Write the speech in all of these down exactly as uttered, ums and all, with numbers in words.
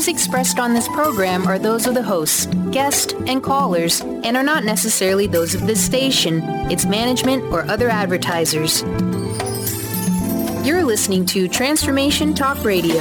views expressed on this program are those of the hosts, guests, and callers, and are not necessarily those of this station, its management, or other advertisers. You're listening to Transformation Talk Radio.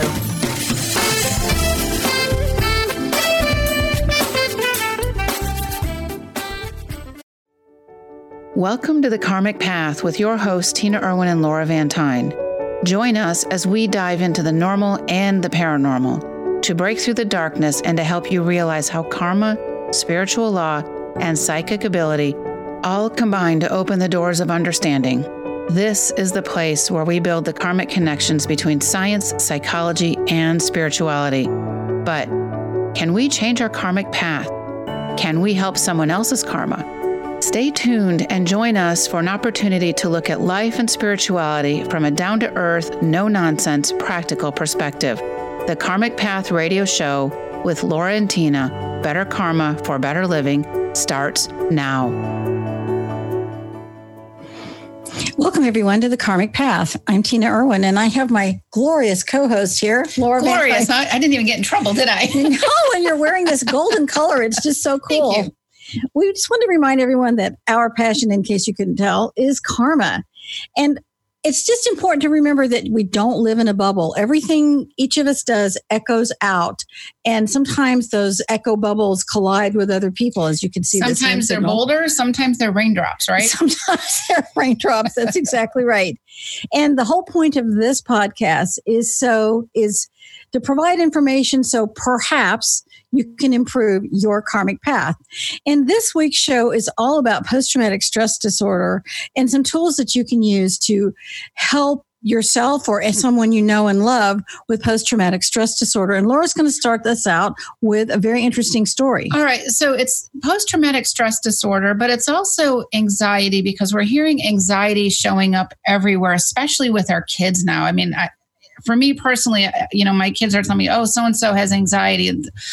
Welcome to The Karmic Path with your hosts, Tina Irwin and Laura Van Tyne. Join us as we dive into the normal and the paranormal to break through the darkness and to help you realize how karma, spiritual law, and psychic ability all combine to open the doors of understanding. This is the place where we build the karmic connections between science, psychology, and spirituality. But can we change our karmic path? Can we help someone else's karma? Stay tuned and join us for an opportunity to look at life and spirituality from a down-to-earth, no-nonsense, practical perspective. The Karmic Path radio show with Laura and Tina, Better Karma for Better Living, starts now. Welcome, everyone, to The Karmic Path. I'm Tina Irwin, and I have my glorious co-host here, Laura. Glorious. I, I didn't even get in trouble, did I? No, and you're wearing this golden color. It's just so cool. Thank you. We just want to remind everyone that our passion, in case you couldn't tell, is karma. And it's just important to remember that we don't live in a bubble. Everything each of us does echoes out. And sometimes those echo bubbles collide with other people, as you can see. Sometimes they're boulders, sometimes they're raindrops, right? Sometimes they're raindrops. That's exactly right. And the whole point of this podcast is so is to provide information so perhaps you can improve your karmic path. And this week's show is all about post-traumatic stress disorder and some tools that you can use to help yourself or someone you know and love with post-traumatic stress disorder. And Laura's going to start this out with a very interesting story. All right. So it's post-traumatic stress disorder, but it's also anxiety, because we're hearing anxiety showing up everywhere, especially with our kids now. I mean, I, For me personally, you know, my kids are telling me, oh, so-and-so has anxiety.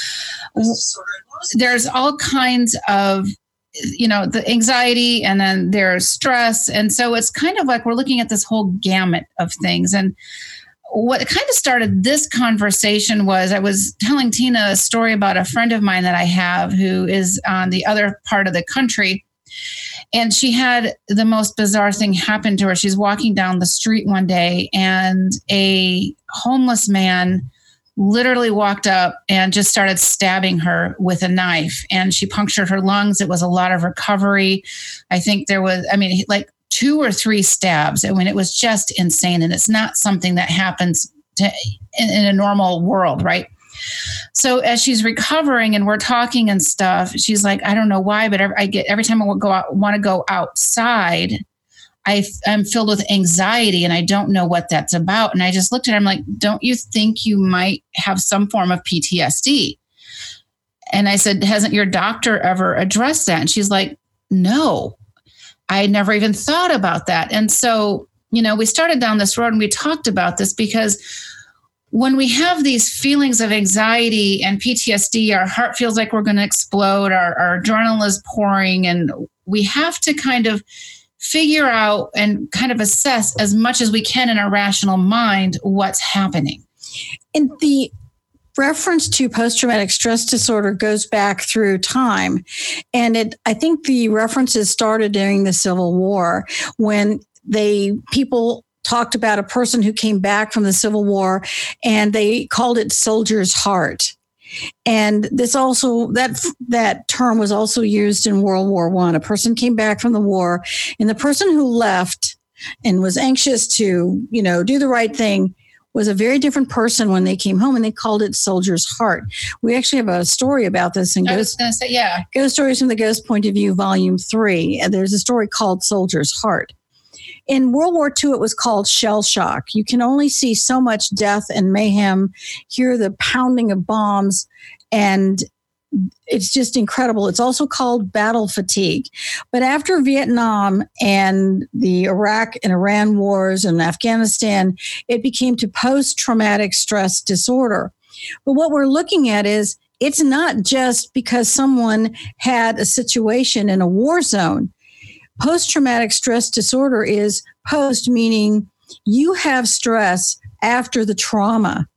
There's all kinds of, you know, the anxiety, and then there's stress. And so it's kind of like we're looking at this whole gamut of things. And what kind of started this conversation was I was telling Tina a story about a friend of mine that I have who is on the other part of the country. And she had the most bizarre thing happen to her. She's walking down the street one day, and a homeless man literally walked up and just started stabbing her with a knife. And she punctured her lungs. It was a lot of recovery. I think there was, I mean, like two or three stabs. I mean, it was just insane. And it's not something that happens to, in, in a normal world, right? So as she's recovering and we're talking and stuff, she's like, I don't know why, but every, I get every time I go out, want to go outside, I, I'm filled with anxiety and I don't know what that's about. And I just looked at her, I'm like, don't you think you might have some form of P T S D? And I said, hasn't your doctor ever addressed that? And she's like, no, I never even thought about that. And so, you know, we started down this road and we talked about this because when we have these feelings of anxiety and P T S D, our heart feels like we're going to explode, our, our adrenaline is pouring, and we have to kind of figure out and kind of assess as much as we can in our rational mind what's happening. And the reference to post-traumatic stress disorder goes back through time. And it, I think the references started during the Civil War when they people talked about a person who came back from the Civil War, and they called it soldier's heart. And this also, that that term was also used in World War One. A person came back from the war, and the person who left and was anxious to, you know, do the right thing was a very different person when they came home, and they called it soldier's heart. We actually have a story about this in I was Ghost, going to say, yeah. Ghost Stories from the Ghost Point of View, Volume three. And there's a story called Soldier's Heart. In World War Two, it was called shell shock. You can only see so much death and mayhem, hear the pounding of bombs, and it's just incredible. It's also called battle fatigue. But after Vietnam and the Iraq and Iran wars and Afghanistan, it became to post-traumatic stress disorder. But what we're looking at is it's not just because someone had a situation in a war zone. Post-traumatic stress disorder is post, meaning you have stress after the trauma.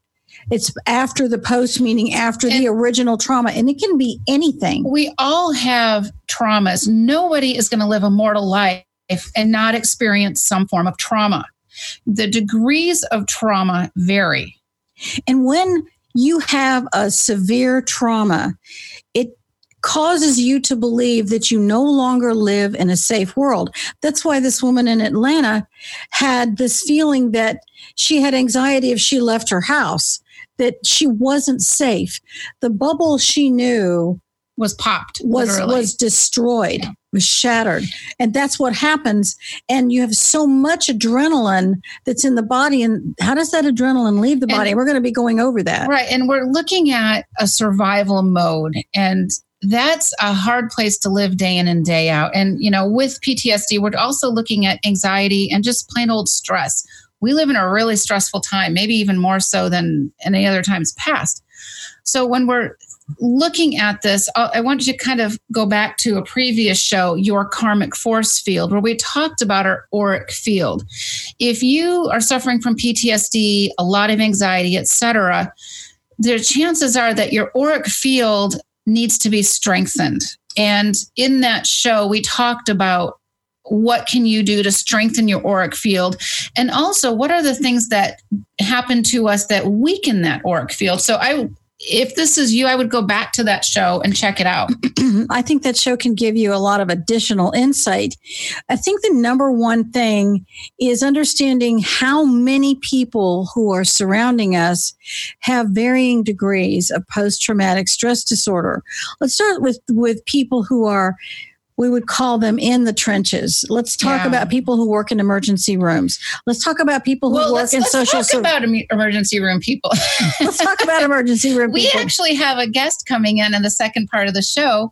It's after the post, meaning after and the original trauma. And it can be anything. We all have traumas. Nobody is going to live a mortal life and not experience some form of trauma. The degrees of trauma vary. And when you have a severe trauma, it causes you to believe that you no longer live in a safe world. That's why this woman in Atlanta had this feeling that she had anxiety if she left her house, that she wasn't safe. The bubble she knew was popped, was literally. was destroyed, was shattered. And that's what happens. And you have so much adrenaline that's in the body. And how does that adrenaline leave the body? And, we're going to be going over that. Right. And we're looking at a survival mode. And that's a hard place to live day in and day out. And, you know, with P T S D, we're also looking at anxiety and just plain old stress. We live in a really stressful time, maybe even more so than any other times past. So when we're looking at this, I want you to kind of go back to a previous show, Your Karmic Force Field, where we talked about our auric field. If you are suffering from P T S D, a lot of anxiety, et cetera, the chances are that your auric field needs to be strengthened. And in that show, we talked about what can you do to strengthen your auric field? And also, what are the things that happen to us that weaken that auric field? So I, if this is you, I would go back to that show and check it out. I think that show can give you a lot of additional insight. I think the number one thing is understanding how many people who are surrounding us have varying degrees of post-traumatic stress disorder. Let's start with, with people who are, we would call them in the trenches. Let's talk yeah. about people who work in emergency rooms. Let's talk about people who well, work let's, in let's social services. Let's talk about em- emergency room people. Let's talk about emergency room we people. We actually have a guest coming in in the second part of the show.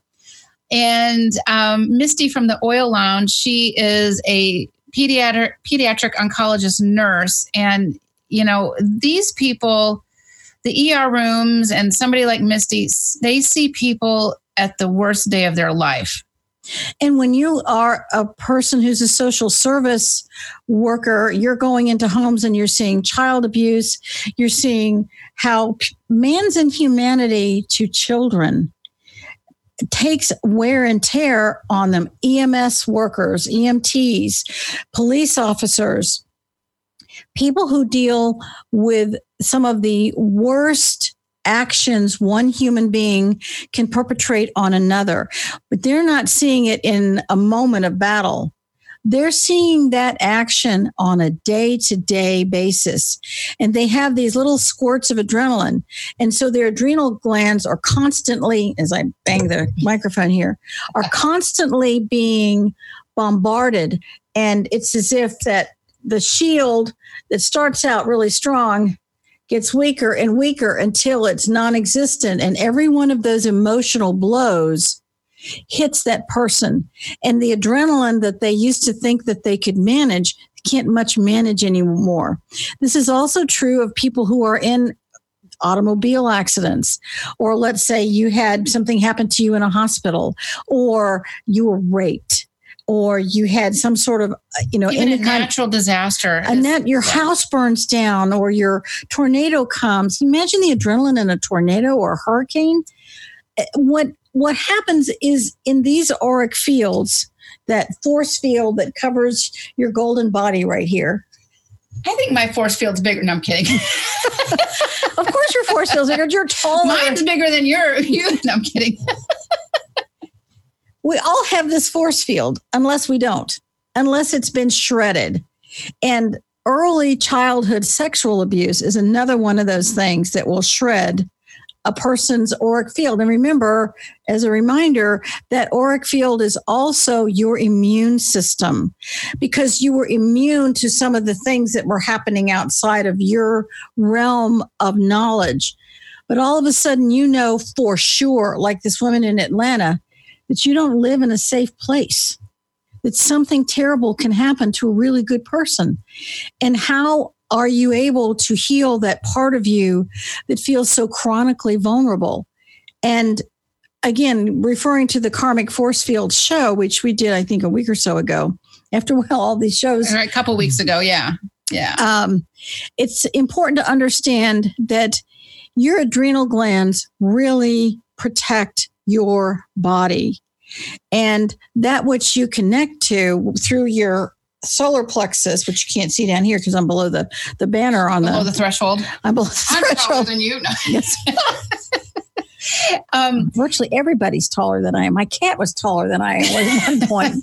And um, Misty from the Oil Lounge, she is a pediatric pediatric oncologist nurse. And, you know, these people, the E R rooms and somebody like Misty, they see people at the worst day of their life. And when you are a person who's a social service worker, you're going into homes and you're seeing child abuse. You're seeing how man's inhumanity to children takes wear and tear on them. E M S workers, E M Ts, police officers, people who deal with some of the worst actions one human being can perpetrate on another, but they're not seeing it in a moment of battle. They're seeing that action on a day-to-day basis, and they have these little squirts of adrenaline. And so their adrenal glands are constantly, as I bang the microphone here, are constantly being bombarded. And it's as if that the shield that starts out really strong gets weaker and weaker until it's non-existent. And every one of those emotional blows hits that person. And the adrenaline that they used to think that they could manage, can't much manage anymore. This is also true of people who are in automobile accidents, or let's say you had something happen to you in a hospital, or you were raped, or you had some sort of, you know, Even any a kind natural disaster. And net, your yeah. house burns down, or your tornado comes. Imagine the adrenaline in a tornado or a hurricane. What what happens is in these auric fields, that force field that covers your golden body right here. I think my force field's bigger. No, I'm kidding. Of course your force field's bigger. You're taller. Mine's bigger than your. You. No, I'm kidding. We all have this force field, unless we don't, unless it's been shredded. And early childhood sexual abuse is another one of those things that will shred a person's auric field. And remember, as a reminder, that auric field is also your immune system, because you were immune to some of the things that were happening outside of your realm of knowledge. But all of a sudden, you know for sure, like this woman in Atlanta, that you don't live in a safe place, that something terrible can happen to a really good person. And how are you able to heal that part of you that feels so chronically vulnerable? And again, referring to the Karmic Force Field show, which we did, I think, a week or so ago, after well, all these shows. A couple weeks ago, yeah. Yeah. Um, it's important to understand that your adrenal glands really protect your body. And that which you connect to through your solar plexus, which you can't see down here because I'm below the, the banner on below the, the threshold. I'm below the I'm threshold. taller than you. No. Yes. um, Virtually everybody's taller than I am. My cat was taller than I was at one point.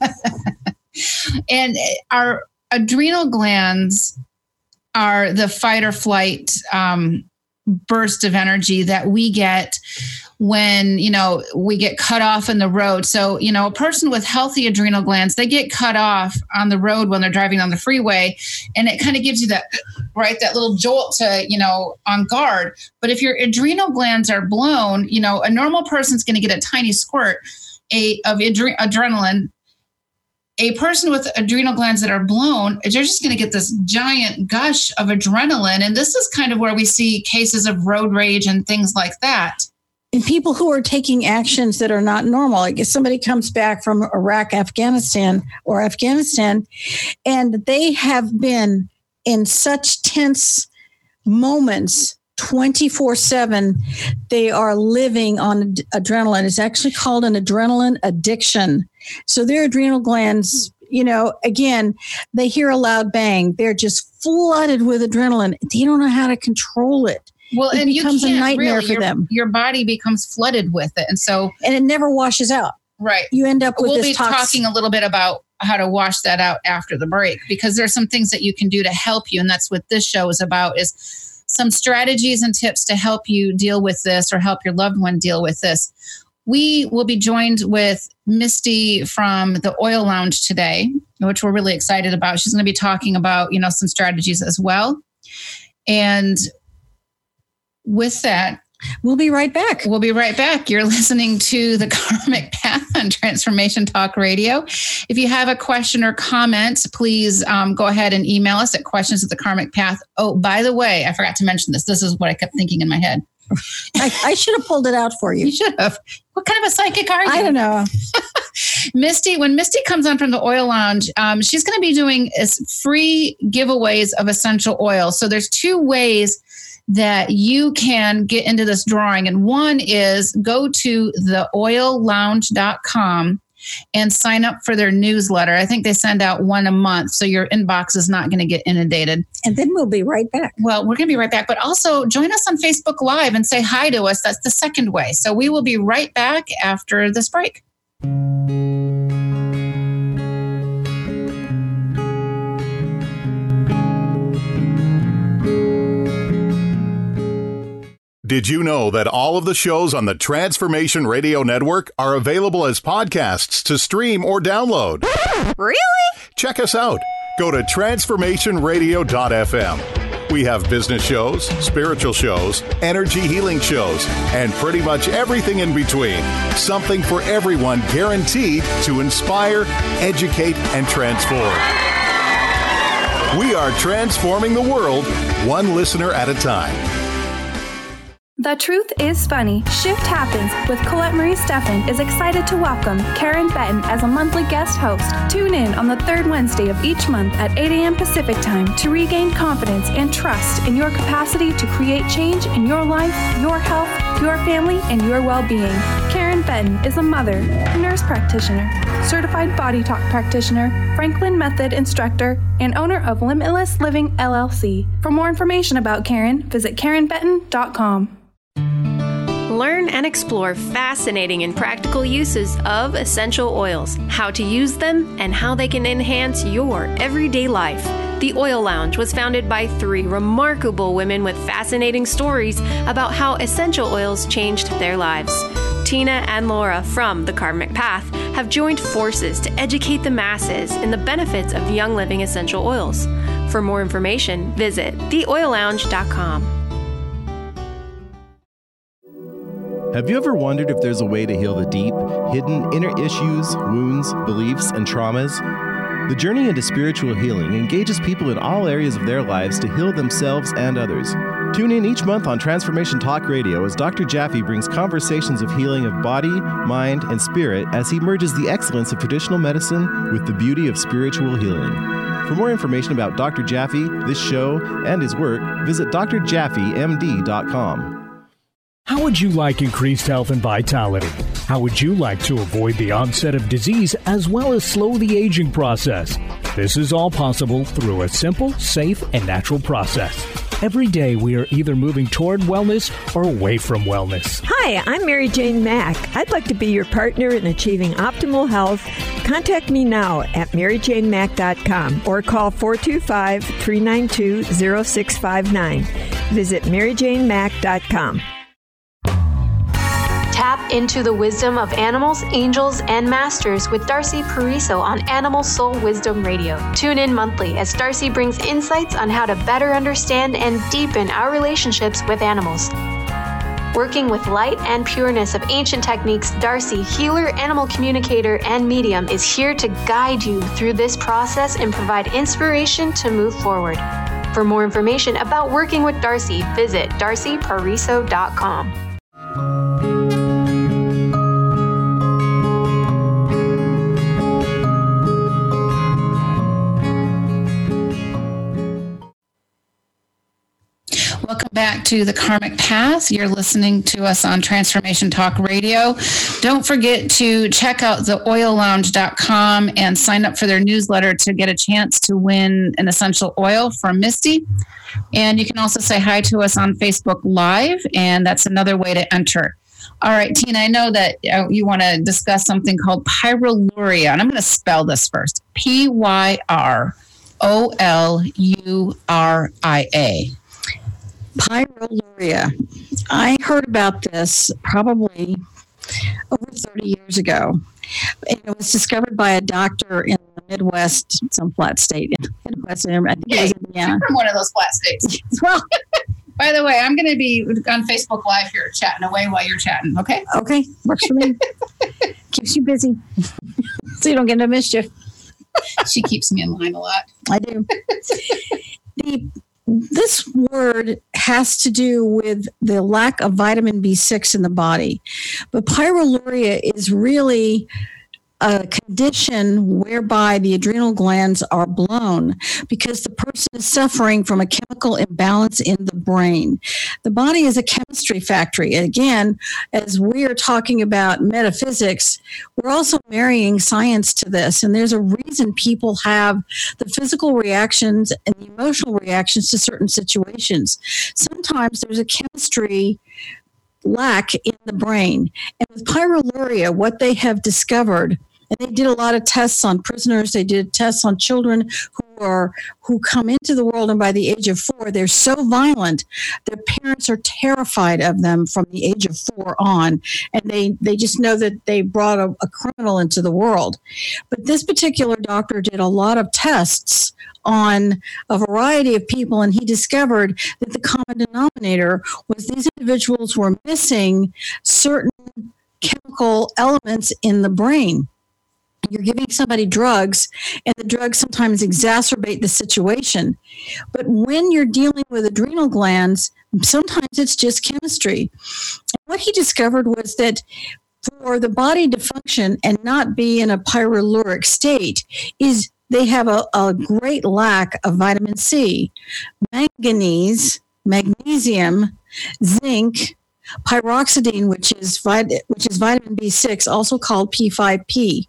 And our adrenal glands are the fight or flight um, burst of energy that we get when, you know, we get cut off in the road. So, you know, a person with healthy adrenal glands, they get cut off on the road when they're driving on the freeway. And it kind of gives you that, right, that little jolt to, you know, on guard. But if your adrenal glands are blown, you know, a normal person's going to get a tiny squirt a, of adre- adrenaline. A person with adrenal glands that are blown, they're just going to get this giant gush of adrenaline. And this is kind of where we see cases of road rage and things like that. And people who are taking actions that are not normal. Like if somebody comes back from Iraq, Afghanistan, or Afghanistan, and they have been in such tense moments twenty-four seven, they are living on adrenaline. It's actually called an adrenaline addiction. So their adrenal glands, you know, again, they hear a loud bang. They're just flooded with adrenaline. They don't know how to control it. Well, it and becomes you a can't nightmare really, for your, them. Your body becomes flooded with it. And so, and it never washes out. Right. You end up with we'll this be tox- talking a little bit about how to wash that out after the break, because there's some things that you can do to help you. And that's what this show is about, is some strategies and tips to help you deal with this or help your loved one deal with this. We will be joined with Misty from the Oil Lounge today, which we're really excited about. She's going to be talking about, you know, some strategies as well. And with that, we'll be right back. We'll be right back. You're listening to The Karmic Path on Transformation Talk Radio. If you have a question or comment, please um, go ahead and email us at questions at the karmic path. Oh, by the way, I forgot to mention this. This is what I kept thinking in my head. I, I should have pulled it out for you. You should have. What kind of a psychic are you? I don't know. Misty, when Misty comes on from the Oil Lounge, um, she's going to be doing free giveaways of essential oils. So there's two ways that you can get into this drawing. And one is go to the oil lounge dot com and sign up for their newsletter. I think they send out one a month, so your inbox is not going to get inundated. And then we'll be right back. Well, we're going to be right back, but also join us on Facebook Live and say hi to us. That's the second way. So we will be right back after this break. Did you know that all of the shows on the Transformation Radio Network are available as podcasts to stream or download? Really? Check us out. Go to transformation radio dot f m. We have business shows, spiritual shows, energy healing shows, and pretty much everything in between. Something for everyone, guaranteed to inspire, educate, and transform. We are transforming the world, one listener at a time. The Truth is Funny. Shift Happens with Colette Marie Steffen is excited to welcome Karen Benton as a monthly guest host. Tune in on the third Wednesday of each month at eight a.m. Pacific Time to regain confidence and trust in your capacity to create change in your life, your health, your family, and your well-being. Karen Benton is a mother, nurse practitioner, certified body talk practitioner, Franklin Method instructor, and owner of Limitless Living L L C. For more information about Karen, visit karen benton dot com. Learn and explore fascinating and practical uses of essential oils, how to use them, and how they can enhance your everyday life. The Oil Lounge was founded by three remarkable women with fascinating stories about how essential oils changed their lives. Tina and Laura from The Karmic Path have joined forces to educate the masses in the benefits of Young Living essential oils. For more information, visit the oil lounge dot com. Have you ever wondered if there's a way to heal the deep, hidden inner issues, wounds, beliefs, and traumas? The journey into spiritual healing engages people in all areas of their lives to heal themselves and others. Tune in each month on Transformation Talk Radio as Doctor Jaffe brings conversations of healing of body, mind, and spirit as he merges the excellence of traditional medicine with the beauty of spiritual healing. For more information about Doctor Jaffe, this show, and his work, visit d r jaffe m d dot com. How would you like increased health and vitality? How would you like to avoid the onset of disease as well as slow the aging process? This is all possible through a simple, safe, and natural process. Every day we are either moving toward wellness or away from wellness. Hi, I'm Mary Jane Mack. I'd like to be your partner in achieving optimal health. Contact me now at mary jane mack dot com or call four two five, three nine two, zero six five nine. Visit mary jane mack dot com. Tap into the wisdom of animals, angels, and masters with Darcy Pariso on Animal Soul Wisdom Radio. Tune in monthly as Darcy brings insights on how to better understand and deepen our relationships with animals. Working with light and pureness of ancient techniques, Darcy, healer, animal communicator, and medium, is here to guide you through this process and provide inspiration to move forward. For more information about working with Darcy, visit darcy pariso dot com. Welcome back to The Karmic Path. You're listening to us on Transformation Talk Radio. Don't forget to check out the oil lounge dot com and sign up for their newsletter to get a chance to win an essential oil from Misty. And you can also say hi to us on Facebook Live, and that's another way to enter. All right, Tina, I know that uh, you want to discuss something called pyroluria, and I'm going to spell this first. P Y R O L U R I A. Pyroluria. I heard about this probably over thirty years ago. And it was discovered by a doctor in the Midwest, some flat state in Midwest. I think Yeah, it was Indiana. from one of those flat states. Well, by the way, I'm going to be on Facebook Live here chatting away while you're chatting, okay? Okay, works for me. Keeps you busy so you don't get into mischief. She keeps me in line a lot. I do. the This word has to do with the lack of vitamin B six in the body. But pyroluria is really a condition whereby the adrenal glands are blown because the person is suffering from a chemical imbalance in the brain. The body is a chemistry factory. Again, as we are talking about metaphysics, we're also marrying science to this. And there's a reason people have the physical reactions and the emotional reactions to certain situations. Sometimes there's a chemistry lack in the brain. And with pyroluria, what they have discovered, and they did a lot of tests on prisoners. They did tests on children who are who come into the world, and by the age of four, they're so violent, their parents are terrified of them from the age of four on, and they, they just know that they brought a, a criminal into the world. But this particular doctor did a lot of tests on a variety of people, and he discovered that the common denominator was these individuals were missing certain chemical elements in the brain. You're giving somebody drugs, and the drugs sometimes exacerbate the situation. But when you're dealing with adrenal glands, sometimes it's just chemistry. And what he discovered was that for the body to function and not be in a pyroluria state is they have a, a great lack of vitamin C, manganese, magnesium, zinc, pyroxidine, which is vit- which is vitamin B six, also called P five P.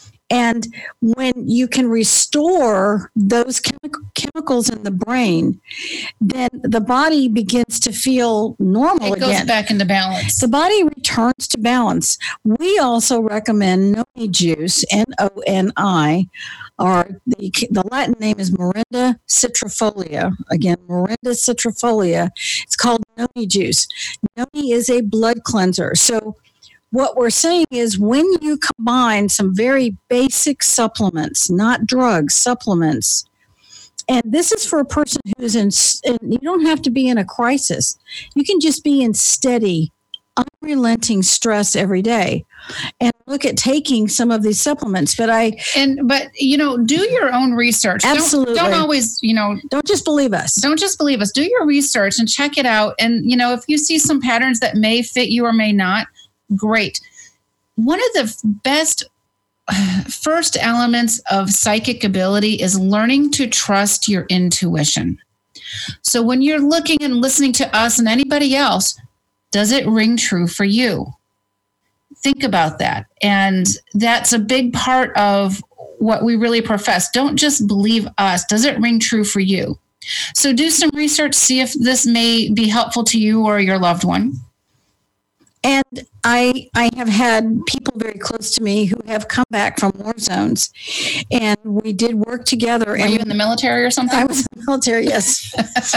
And when you can restore those chemi- chemicals in the brain, then the body begins to feel normal It goes again. back into balance. The body returns to balance. We also recommend noni juice, N O N I, or the, the Latin name is Morinda citrifolia. Again, Morinda citrifolia. It's called noni juice. Noni is a blood cleanser. So what we're saying is when you combine some very basic supplements, not drugs, supplements, and this is for a person who's in, and you don't have to be in a crisis. You can just be in steady, unrelenting stress every day and look at taking some of these supplements. But I, and, but, you know, do your own research. Absolutely. Don't, don't always, you know, don't just believe us. Don't just believe us. Do your research and check it out. And, you know, if you see some patterns that may fit you or may not, great. One of the best uh, first elements of psychic ability is learning to trust your intuition. So when you're looking and listening to us and anybody else, Does it ring true for you? Think about that. And that's a big part of what we really profess. Don't just believe us. Does it ring true for you? So do some research, see if this may be helpful to you or your loved one. And I I have had people very close to me who have come back from war zones, and we did work together. Were and you in the military or something? I was in the military, yes.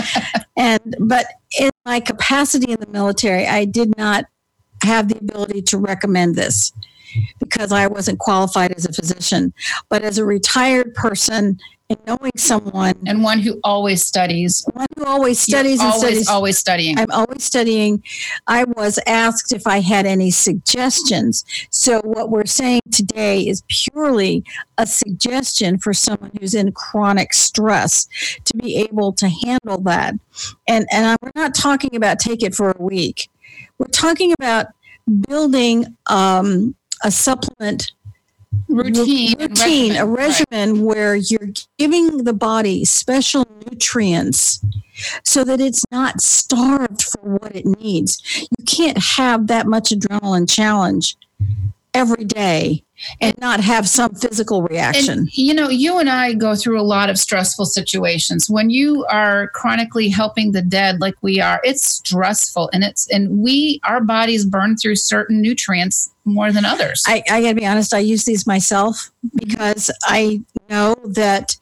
and but in my capacity in the military, I did not have the ability to recommend this because I wasn't qualified as a physician. But as a retired person and knowing someone, and one who always studies, one who always studies You're and always, studies, always studying. I'm always studying. I was asked if I had any suggestions. So what we're saying today is purely a suggestion for someone who's in chronic stress to be able to handle that. And and we're not talking about take it for a week. We're talking about building um, a supplement routine, routine, regimen, a regimen right. where you're giving the body special nutrients so that it's not starved for what it needs. You can't have that much adrenaline challenge every day and not have some physical reaction. And, you know, you and I go through a lot of stressful situations. When you are chronically helping the dead like we are, it's stressful, and it's and we our bodies burn through certain nutrients more than others. I, I gotta be honest, I use these myself because I know that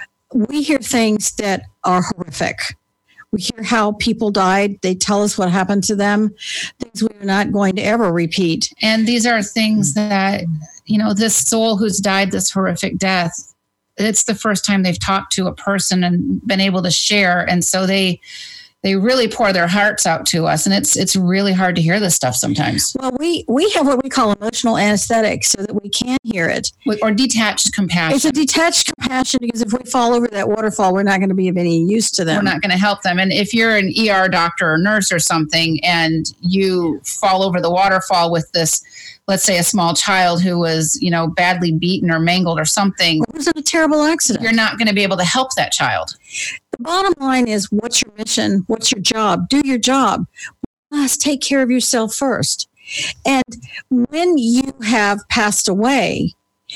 we hear things that are horrific. We hear how people died. They tell us what happened to them, things we're not going to ever repeat. And these are things that, you know, this soul who's died this horrific death, it's the first time they've talked to a person and been able to share. And so they they really pour their hearts out to us. And it's it's really hard to hear this stuff sometimes. Well, we, we have what we call emotional anesthetic so that we can hear it. Or detached compassion. It's a detached compassion because if we fall over that waterfall, we're not going to be of any use to them. We're not going to help them. And if you're an E R doctor or nurse or something and you fall over the waterfall with this, let's say a small child who was, you know, badly beaten or mangled or something. Or was in a terrible accident. You're not going to be able to help that child. The bottom line is, what's your mission? What's your job? Do your job. Last, take care of yourself first. And when you have passed away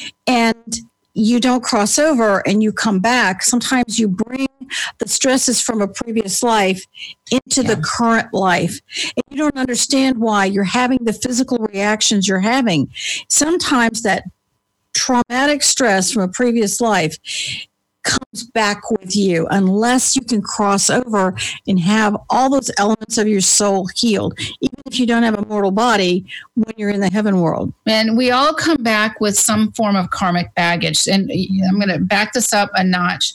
and you don't cross over and you come back, sometimes you bring the stresses from a previous life into yeah. the current life. And you don't understand why you're having the physical reactions you're having. Sometimes that traumatic stress from a previous life comes back with you unless you can cross over and have all those elements of your soul healed, even if you don't have a mortal body when you're in the heaven world. And we all come back with some form of karmic baggage. And I'm going to back this up a notch.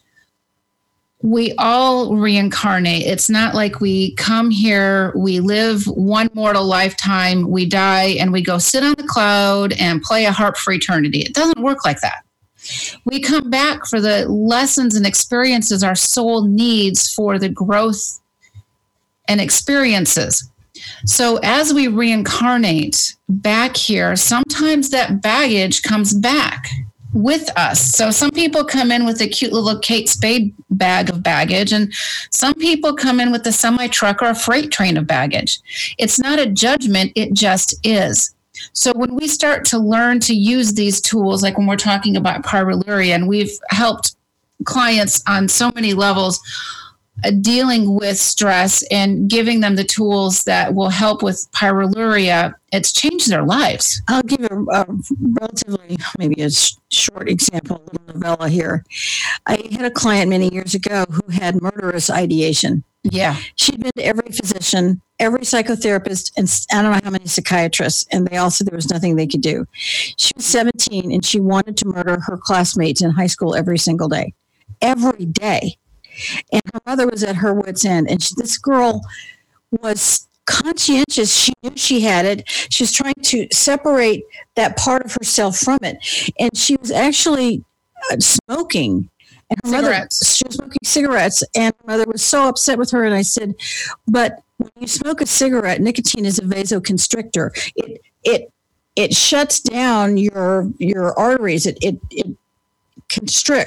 We all reincarnate. It's not like we come here, we live one mortal lifetime, we die, and we go sit on the cloud and play a harp for eternity. It doesn't work like that. We come back for the lessons and experiences our soul needs for the growth and experiences. So as we reincarnate back here, sometimes that baggage comes back with us. So some people come in with a cute little Kate Spade bag of baggage, and some people come in with a semi-truck or a freight train of baggage. It's not a judgment, it just is. So when we start to learn to use these tools, like when we're talking about pyroluria, and we've helped clients on so many levels uh, dealing with stress and giving them the tools that will help with pyroluria, it's changed their lives. I'll give a, a relatively, maybe a sh- short example, a little novella here. I had a client many years ago who had murderous ideation. Yeah. She'd been to every physician, every psychotherapist, and I don't know how many psychiatrists, and they all said there was nothing they could do. She was seventeen, and she wanted to murder her classmates in high school every single day. Every day. And her mother was at her wit's end, and she, this girl was conscientious. She knew she had it. She was trying to separate that part of herself from it. And she was actually uh, smoking. And her cigarettes. mother, she was smoking cigarettes, and her mother was so upset with her. And I said, but when you smoke a cigarette, nicotine is a vasoconstrictor. It it it shuts down your your arteries. It it it constricts.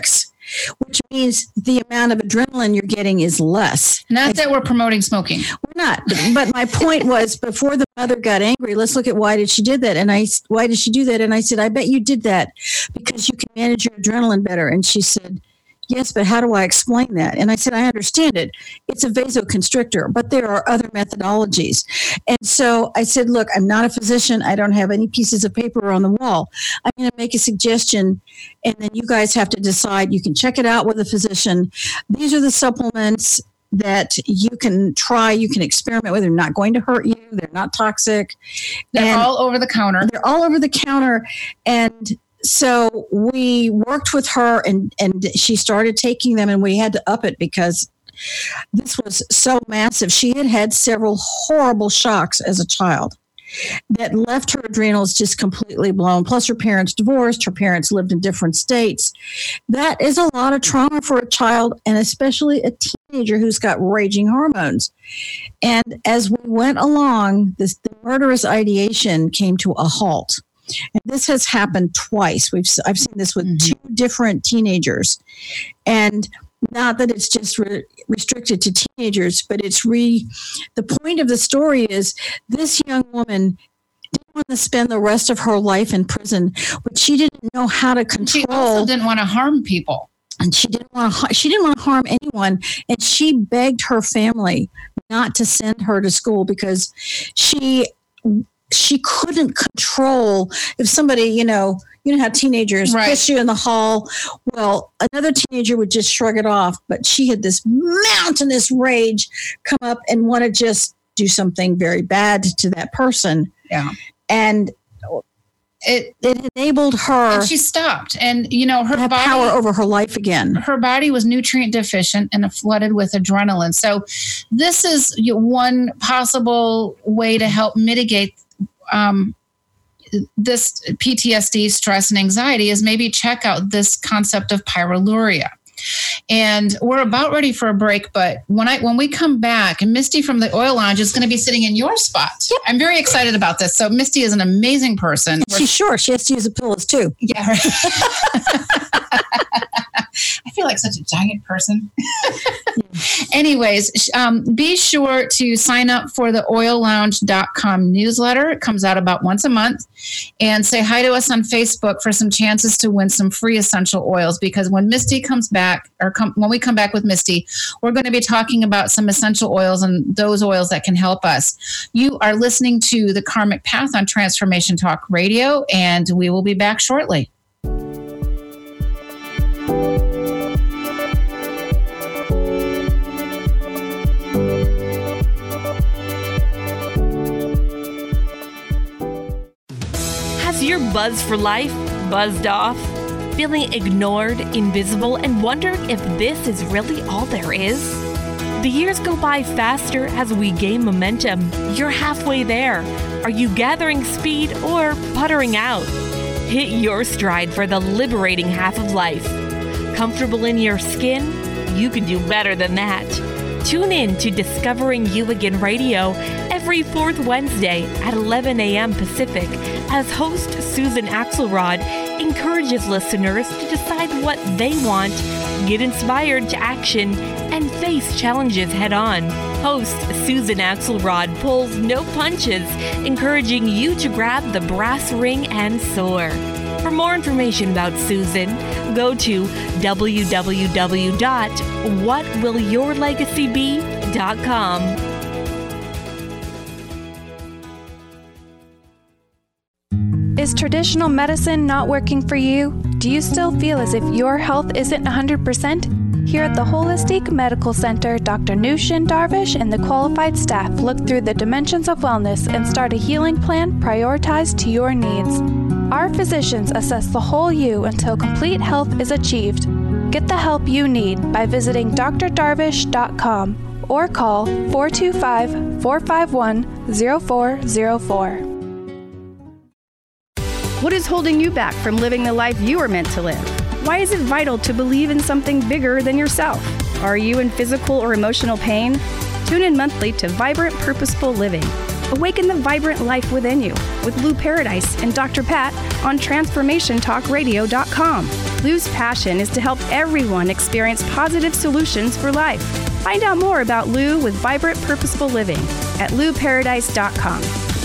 which means the amount of adrenaline you're getting is less. Not that we're promoting smoking. We're not. But my point was, before the mother got angry, let's look at why did she did that? And I, why did she do that? And I said, I bet you did that because you can manage your adrenaline better. And she said, yes, but how do I explain that? And I said, I understand it. It's a vasoconstrictor, but there are other methodologies. And so I said, look, I'm not a physician. I don't have any pieces of paper on the wall. I'm going to make a suggestion, and then you guys have to decide. You can check it out with a physician. These are the supplements that you can try, you can experiment with. They're not going to hurt you. They're not toxic. They're and all over the counter. They're all over the counter. And so we worked with her, and, and she started taking them, and we had to up it because this was so massive. She had had several horrible shocks as a child that left her adrenals just completely blown. Plus her parents divorced. Her parents lived in different states. That is a lot of trauma for a child, and especially a teenager who's got raging hormones. And as we went along, this, the murderous ideation came to a halt. And this has happened twice. We've I've seen this with mm-hmm. two different teenagers, and not that it's just re- restricted to teenagers, but it's re. The point of the story is this young woman didn't want to spend the rest of her life in prison, but she didn't know how to control. She also didn't want to harm people, and she didn't want to. She didn't want to harm anyone, and she begged her family not to send her to school because she. She couldn't control if somebody, you know, you know how teenagers right. push you in the hall. Well, another teenager would just shrug it off, but she had this mountainous rage come up and want to just do something very bad to that person. Yeah. And it it enabled her. And she stopped. And, you know, her to have body, power over her life again. Her body was nutrient deficient and flooded with adrenaline. So this is one possible way to help mitigate Um, this P T S D, stress, and anxiety is maybe check out this concept of pyroluria. And we're about ready for a break, but when I when we come back, and Misty from the Oil Lounge is going to be sitting in your spot. Yep. I'm very excited about this. So Misty is an amazing person. She's sure she has to use the pillows too. Yeah, right. I feel like such a giant person. Anyways, um, be sure to sign up for the oil lounge dot com newsletter. It comes out about once a month. And say hi to us on Facebook for some chances to win some free essential oils, because when Misty comes back, or com- when we come back with Misty, we're going to be talking about some essential oils and those oils that can help us. You are listening to The Karmic Path on Transformation Talk Radio, and we will be back shortly. Has your buzz for life buzzed off? Feeling ignored, invisible, and wondering if this is really all there is? The years go by faster as we gain momentum. You're halfway there. Are you gathering speed or puttering out? Hit your stride for the liberating half of life. Comfortable in your skin? You can do better than that. Tune in to Discovering You Again Radio every fourth Wednesday at eleven a.m. Pacific as host Susan Axelrod encourages listeners to decide what they want, get inspired to action, and face challenges head on. Host Susan Axelrod pulls no punches, encouraging you to grab the brass ring and soar. For more information about Susan, go to w w w dot what will your legacy be dot com. Is traditional medicine not working for you? Do you still feel as if your health isn't one hundred percent? Here at the Holistic Medical Center, Doctor Nushin Darvish and the qualified staff look through the dimensions of wellness and start a healing plan prioritized to your needs. Our physicians assess the whole you until complete health is achieved. Get the help you need by visiting d r darvish dot com or call four two five, four five one, zero four zero four. What is holding you back from living the life you are meant to live? Why is it vital to believe in something bigger than yourself? Are you in physical or emotional pain? Tune in monthly to Vibrant Purposeful Living. Awaken the vibrant life within you with Lou Paradise and Doctor Pat on transformation talk radio dot com. Lou's passion is to help everyone experience positive solutions for life. Find out more about Lou with Vibrant Purposeful Living at lou paradise dot com.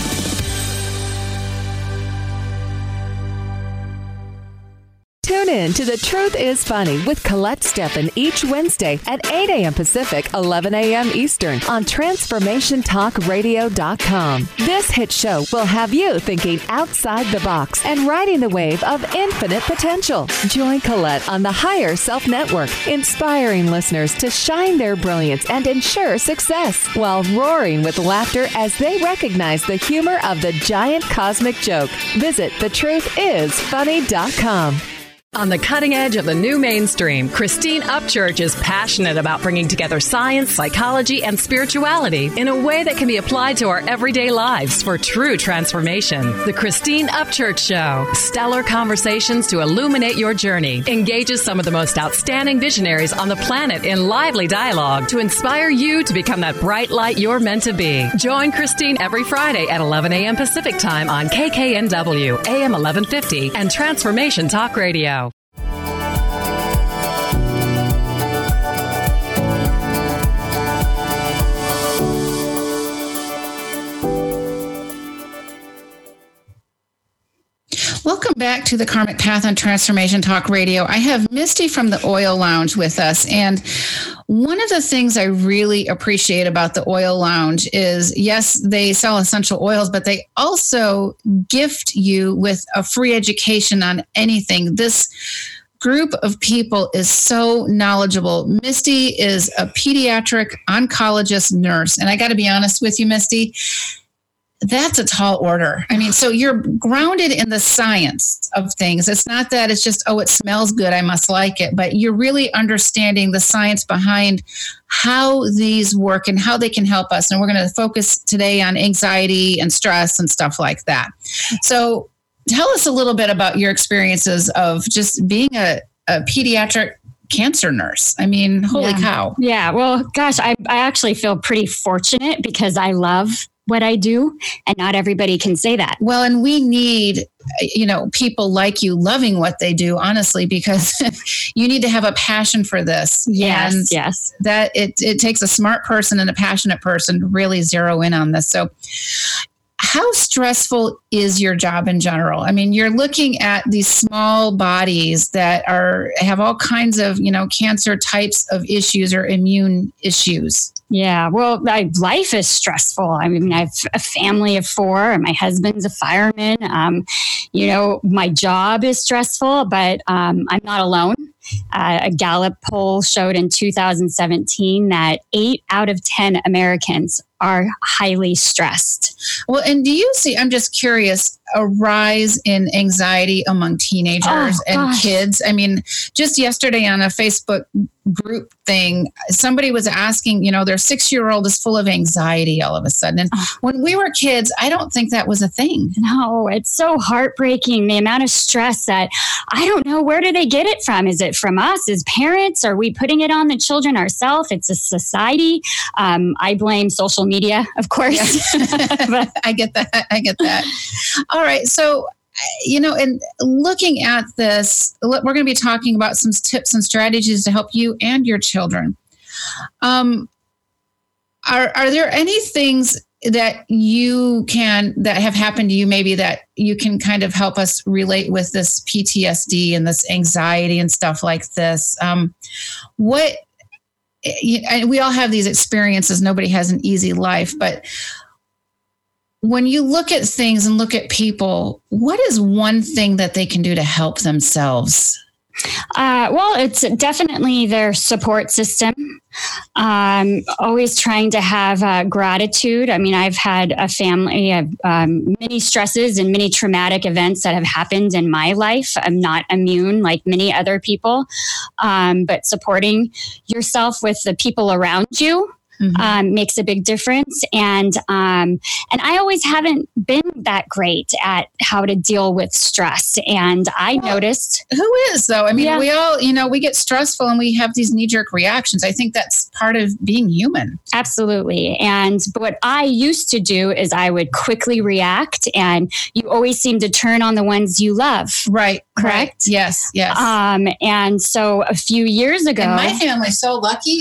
Tune in to The Truth is Funny with Colette Steffen each Wednesday at eight a.m. Pacific, eleven a.m. Eastern on transformation talk radio dot com. This hit show will have you thinking outside the box and riding the wave of infinite potential. Join Colette on the Higher Self Network, inspiring listeners to shine their brilliance and ensure success while roaring with laughter as they recognize the humor of the giant cosmic joke. Visit the truth is funny dot com. On the cutting edge of the new mainstream, Christine Upchurch is passionate about bringing together science, psychology, and spirituality in a way that can be applied to our everyday lives for true transformation. The Christine Upchurch Show, stellar conversations to illuminate your journey, engages some of the most outstanding visionaries on the planet in lively dialogue to inspire you to become that bright light you're meant to be. Join Christine every Friday at eleven a.m. Pacific Time on K K N W, A M eleven fifty, and Transformation Talk Radio. Welcome back to the Karmic Path on Transformation Talk Radio. I have Misty from the Oil Lounge with us. And one of the things I really appreciate about the Oil Lounge is, yes, they sell essential oils, but they also gift you with a free education on anything. This group of people is so knowledgeable. Misty is a pediatric oncologist nurse. And I got to be honest with you, Misty, that's a tall order. I mean, so you're grounded in the science of things. It's not that it's just, oh, it smells good, I must like it, but you're really understanding the science behind how these work and how they can help us. And we're going to focus today on anxiety and stress and stuff like that. So tell us a little bit about your experiences of just being a, a pediatric cancer nurse. I mean, holy yeah. cow. Yeah. Well, gosh, I, I actually feel pretty fortunate because I love what I do, and not everybody can say that. Well, and we need, you know, people like you loving what they do, honestly, because you need to have a passion for this. Yes, and yes. That it, it takes a smart person and a passionate person to really zero in on this. So how stressful is your job in general? I mean, you're looking at these small bodies that are have all kinds of, you know, cancer types of issues or immune issues. Yeah, well, my life is stressful. I mean, I have a family of four, and my husband's a fireman. Um, you know, my job is stressful, but um, I'm not alone. Uh, a Gallup poll showed in two thousand seventeen that eight out of ten Americans are highly stressed. Well, and do you see, I'm just curious, a rise in anxiety among teenagers oh, and gosh. kids? I mean, just yesterday on a Facebook group thing, somebody was asking, you know, their six-year-old is full of anxiety all of a sudden. And oh. when we were kids, I don't think that was a thing. No, it's so heartbreaking, the amount of stress that I don't know, where do they get it from? Is it from us as parents? Are we putting it on the children ourselves? It's a society. Um, I blame social media, of course. but, I get that. I get that. All right. So, you know, and looking at this, we're going to be talking about some tips and strategies to help you and your children. Um, are are there any things that you can, that have happened to you maybe that you can kind of help us relate with this P T S D and this anxiety and stuff like this? Um, what, we all have these experiences. Nobody has an easy life, but when you look at things and look at people, what is one thing that they can do to help themselves? Uh, well, it's definitely their support system. Um, always trying to have uh, gratitude. I mean, I've had a family of um, many stresses and many traumatic events that have happened in my life. I'm not immune like many other people, um, but supporting yourself with the people around you. mm-hmm. um, makes a big difference. And um, and I always haven't been that great at how to deal with stress. And I well, noticed. Who is, though? I mean, yeah. we all, you know, we get stressful and we have these knee-jerk reactions. I think that's part of being human. Absolutely. And what I used to do is I would quickly react, and you always seem to turn on the ones you love. Right. Correct? Right. Yes. Yes. Um, and so a few years ago. And my family's so lucky.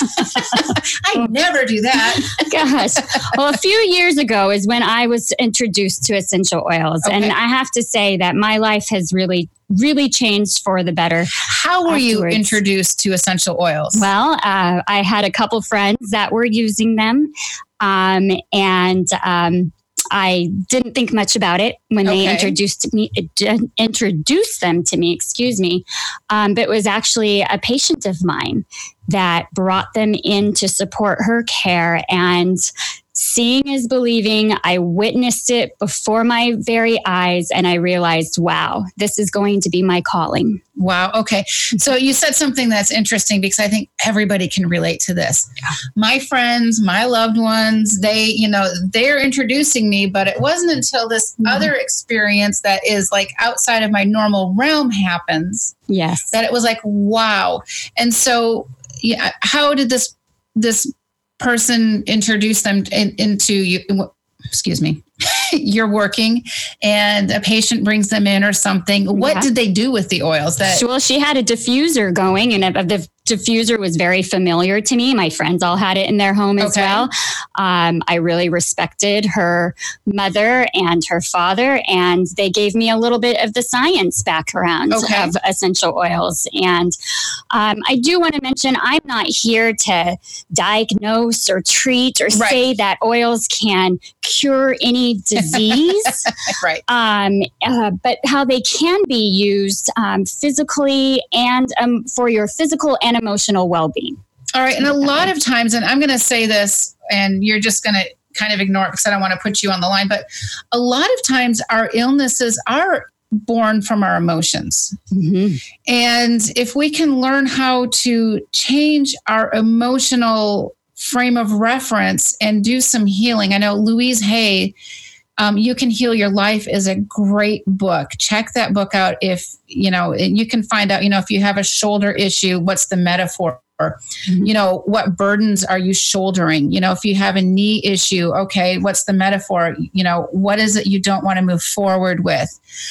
I never do that. Gosh. Well, a few years ago is when I was introduced to essential oils. Okay. And I have to say that my life has really really changed for the better. How were afterwards. You introduced to essential oils? Well, uh, I had a couple friends that were using them. Um, and um, I didn't think much about it when okay. they introduced me, uh, introduced them to me, excuse me. Um, but it was actually a patient of mine that brought them in to support her care, and seeing is believing. I witnessed it before my very eyes, and I realized, wow, this is going to be my calling. Wow. Okay. So you said something that's interesting, because I think everybody can relate to this. Yeah. My friends, my loved ones, they, you know, they're introducing me, but it wasn't until this mm-hmm. other experience that is like outside of my normal realm happens. Yes. That it was like, wow. And so, yeah, how did this, this person introduce them in, into you? Excuse me. You're working and a patient brings them in or something. What yeah. did they do with the oils? That well, she had a diffuser going, and the diffuser was very familiar to me. My friends all had it in their home as okay. well. Um, I really respected her mother and her father, and they gave me a little bit of the science background okay. of essential oils. And um, I do want to mention, I'm not here to diagnose or treat or right. say that oils can cure any disease, right? Um, uh, but how they can be used um, physically and um, for your physical and emotional well-being. All right. And a lot of times, and I'm going to say this, and you're just going to kind of ignore it because I don't want to put you on the line, but a lot of times our illnesses are born from our emotions. Mm-hmm. And if we can learn how to change our emotional frame of reference and do some healing. I know Louise Hay, Um, You Can Heal Your Life is a great book. Check that book out. If, you know, you can find out, you know, if you have a shoulder issue, what's the metaphor? Mm-hmm. You know, what burdens are you shouldering? You know, if you have a knee issue, okay, what's the metaphor? You know, what is it you don't want to move forward with?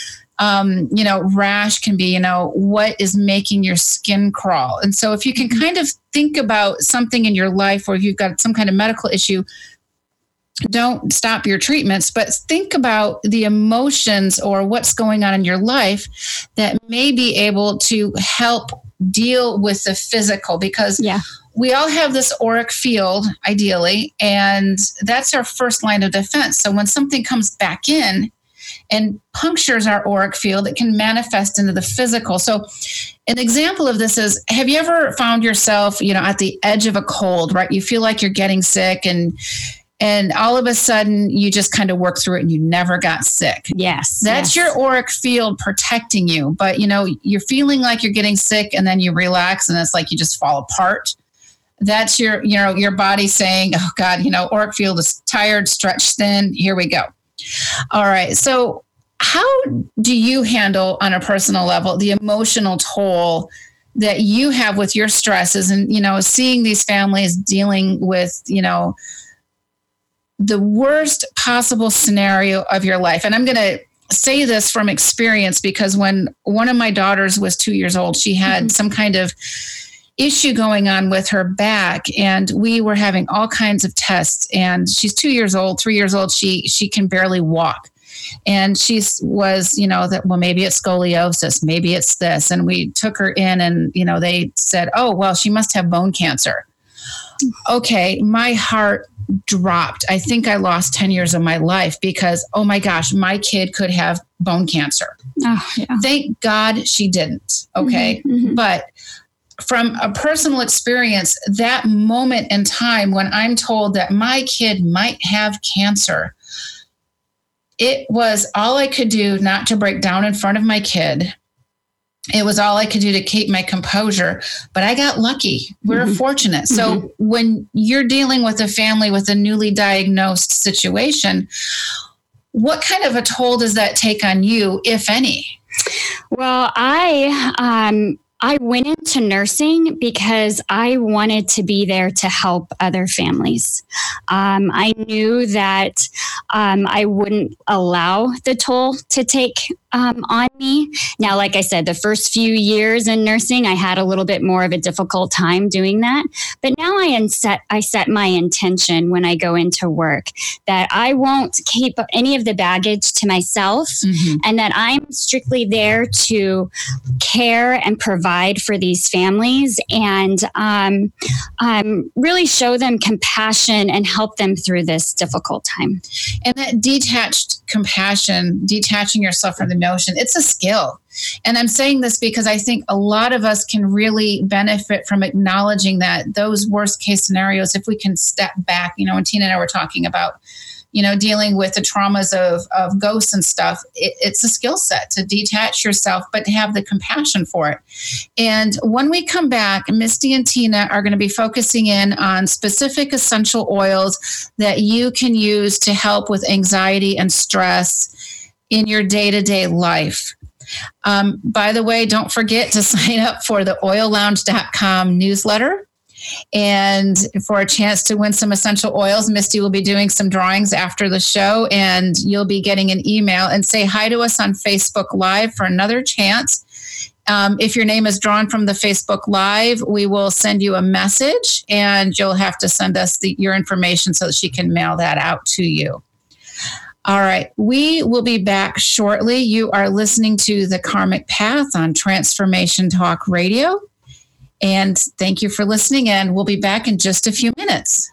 Um, you know, rash can be, you know, what is making your skin crawl? And so if you can kind of think about something in your life, or if you've got some kind of medical issue, don't stop your treatments, but think about the emotions or what's going on in your life that may be able to help deal with the physical, because yeah. we all have this auric field, ideally, and that's our first line of defense. So when something comes back in and punctures our auric field, it can manifest into the physical. So an example of this is, have you ever found yourself, you know, at the edge of a cold, right? You feel like you're getting sick, and And all of a sudden, you just kind of work through it and you never got sick. Yes. That's yes. your auric field protecting you. But, you know, you're feeling like you're getting sick, and then you relax and it's like you just fall apart. That's your, you know, your body saying, oh, God, you know, auric field is tired, stretched thin. Here we go. All right. So how do you handle on a personal level the emotional toll that you have with your stresses and, you know, seeing these families dealing with, you know, the worst possible scenario of your life? And I'm going to say this from experience, because when one of my daughters was two years old, she had mm-hmm. some kind of issue going on with her back, and we were having all kinds of tests. And she's two years old, three years old. She, she can barely walk. And she was, you know, that, well, maybe it's scoliosis, maybe it's this. And we took her in, and, you know, they said, oh, well, she must have bone cancer. Okay. My heart dropped. I think I lost ten years of my life because, oh my gosh, my kid could have bone cancer. Oh, yeah. Thank God she didn't. Okay. Mm-hmm. But from a personal experience, that moment in time when I'm told that my kid might have cancer, it was all I could do not to break down in front of my kid, it was all I could do to keep my composure, but I got lucky. We're mm-hmm. fortunate. So mm-hmm. when you're dealing with a family with a newly diagnosed situation, what kind of a toll does that take on you, if any? Well, I, um, I went into nursing because I wanted to be there to help other families. Um, I knew that um, I wouldn't allow the toll to take um, on me. Now, like I said, the first few years in nursing, I had a little bit more of a difficult time doing that. But now I set, I set my intention when I go into work that I won't keep any of the baggage to myself, mm-hmm. and that I'm strictly there to care and provide for these families and um, um, really show them compassion and help them through this difficult time. And that detached compassion, detaching yourself from the notion, it's a skill. And I'm saying this because I think a lot of us can really benefit from acknowledging that those worst case scenarios, if we can step back, you know, when Tina and I were talking about, you know, dealing with the traumas of, of ghosts and stuff, it, it's a skill set to detach yourself, but to have the compassion for it. And when we come back, Misty and Tina are going to be focusing in on specific essential oils that you can use to help with anxiety and stress in your day-to-day life. Um, by the way, don't forget to sign up for the oil lounge dot com newsletter. And for a chance to win some essential oils, Misty will be doing some drawings after the show, and you'll be getting an email. And say hi to us on Facebook Live for another chance. Um, if your name is drawn from the Facebook Live, we will send you a message, and you'll have to send us the, your information so that she can mail that out to you. All right, we will be back shortly. You are listening to The Karmic Path on Transformation Talk Radio. And thank you for listening, and we'll be back in just a few minutes.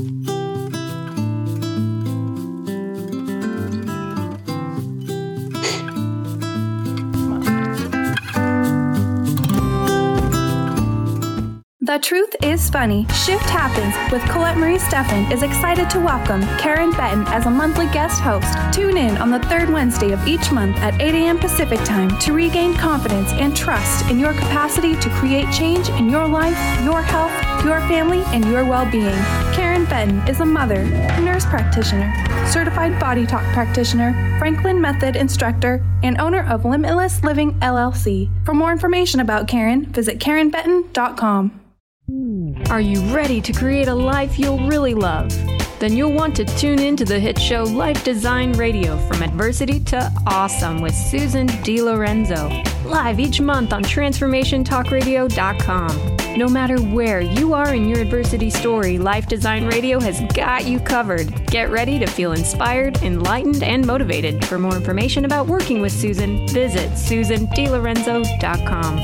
The Truth is Funny, Shift Happens with Colette Marie Steffen is excited to welcome Karen Benton as a monthly guest host. Tune in on the third Wednesday of each month at eight a.m. Pacific Time to regain confidence and trust in your capacity to create change in your life, your health, your family, and your well-being. Karen Benton is a mother, nurse practitioner, certified body talk practitioner, Franklin Method instructor, and owner of Limitless Living L L C. For more information about Karen, visit karen benton dot com. Are you ready to create a life you'll really love? Then you'll want to tune in to the hit show Life Design Radio, From Adversity to Awesome with Susan DiLorenzo, live each month on transformation talk radio dot com. No matter where you are in your adversity story, Life Design Radio has got you covered. Get ready to feel inspired, enlightened, and motivated. For more information about working with Susan, visit susan di lorenzo dot com.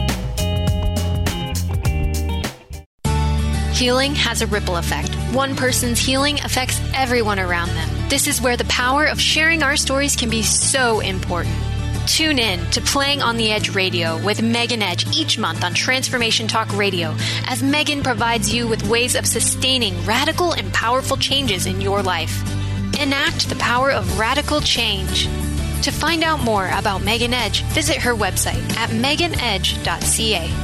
Healing has a ripple effect. One person's healing affects everyone around them. This is where the power of sharing our stories can be so important. Tune in to Playing on the Edge Radio with Megan Edge each month on Transformation Talk Radio, as Megan provides you with ways of sustaining radical and powerful changes in your life. Enact the power of radical change. To find out more about Megan Edge, visit her website at megan edge dot c a.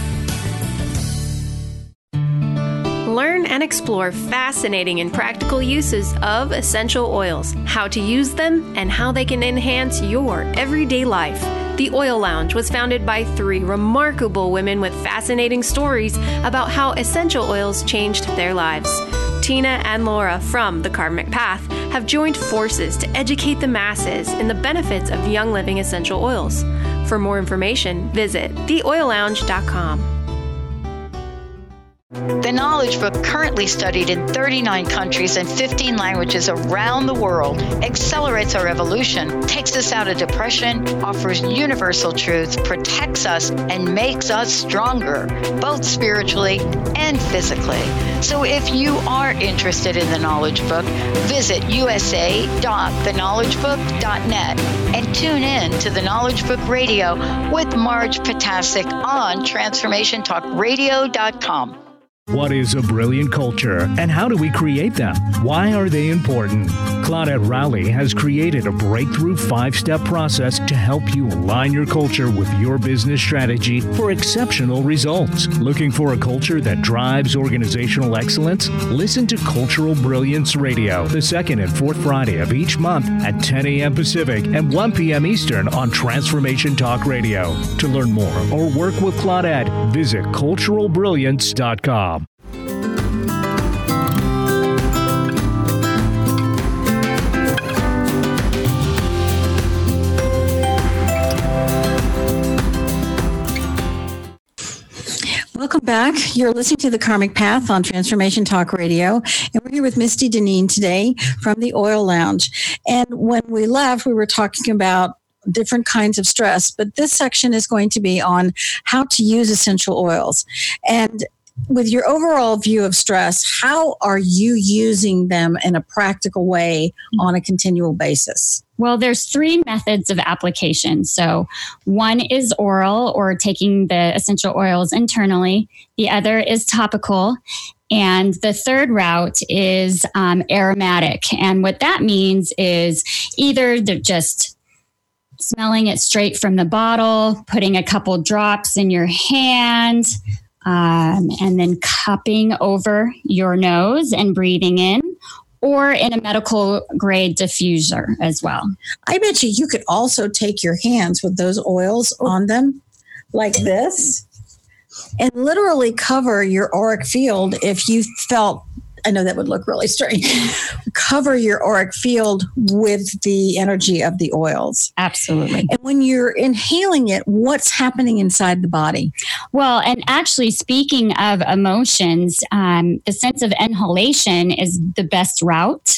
Learn and explore fascinating and practical uses of essential oils, how to use them, and how they can enhance your everyday life. The Oil Lounge was founded by three remarkable women with fascinating stories about how essential oils changed their lives. Tina and Laura from The Karmic Path have joined forces to educate the masses in the benefits of Young Living essential oils. For more information, visit the oil lounge dot com. The Knowledge Book, currently studied in thirty-nine countries and fifteen languages around the world, accelerates our evolution, takes us out of depression, offers universal truth, protects us, and makes us stronger, both spiritually and physically. So if you are interested in the Knowledge Book, visit u s a dot the knowledge book dot net and tune in to the Knowledge Book Radio with Marge Potasic on transformation talk radio dot com. What is a brilliant culture, and how do we create them? Why are they important? Claudette Rowley has created a breakthrough five-step process to help you align your culture with your business strategy for exceptional results. Looking for a culture that drives organizational excellence? Listen to Cultural Brilliance Radio, the second and fourth Friday of each month at ten a.m. Pacific and one p.m. Eastern on Transformation Talk Radio. To learn more or work with Claudette, visit cultural brilliance dot com. Welcome back. You're listening to The Karmic Path on Transformation Talk Radio. And we're here with Misty Deneen today from the Oil Lounge. And when we left, we were talking about different kinds of stress, but this section is going to be on how to use essential oils. And with your overall view of stress, how are you using them in a practical way on a continual basis? Well, there's three methods of application. So one is oral, or taking the essential oils internally. The other is topical. And the third route is um, aromatic. And what that means is either they're just smelling it straight from the bottle, putting a couple drops in your hand, um, and then cupping over your nose and breathing in, or in a medical grade diffuser as well. I bet you you could also take your hands with those oils on them like this and literally cover your auric field if you felt, I know that would look really strange, cover your auric field with the energy of the oils. Absolutely. And when you're inhaling it, what's happening inside the body? Well, and actually, speaking of emotions, um, the sense of inhalation is the best route.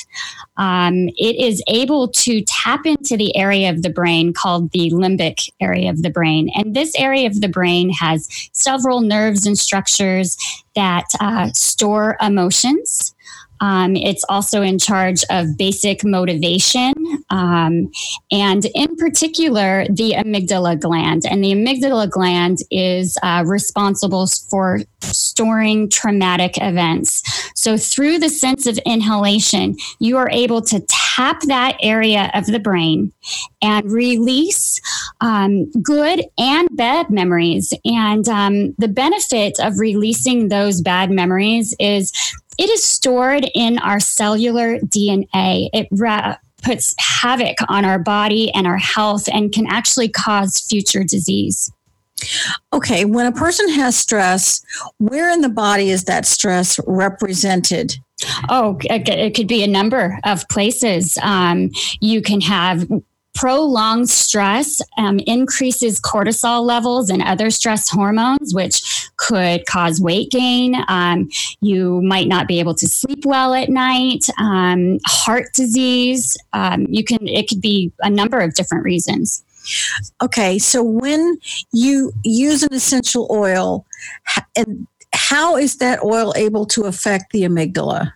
Um, it is able to tap into the area of the brain called the limbic area of the brain. And this area of the brain has several nerves and structures that uh, store emotions. Um, it's also in charge of basic motivation, um, and in particular, the amygdala gland. And the amygdala gland is uh, responsible for storing traumatic events. So through the sense of inhalation, you are able to tap that area of the brain and release um, good and bad memories. And um, the benefit of releasing those bad memories is it is stored in our cellular D N A. It ra- puts havoc on our body and our health and can actually cause future disease. Okay, when a person has stress, where in the body is that stress represented? Oh, it could be a number of places. Um, you can have prolonged stress, um, increases cortisol levels and other stress hormones, which could cause weight gain. Um, you might not be able to sleep well at night. Um, heart disease. Um, you can. It could be a number of different reasons. Okay, so when you use an essential oil, and how is that oil able to affect the amygdala?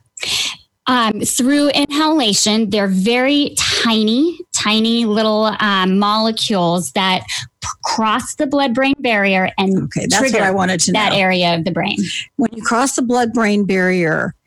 Um, through inhalation, they're very tiny, tiny little um, molecules that p- cross the blood-brain barrier and okay, that's trigger what I wanted to that know. area of the brain. When you cross the blood-brain barrier,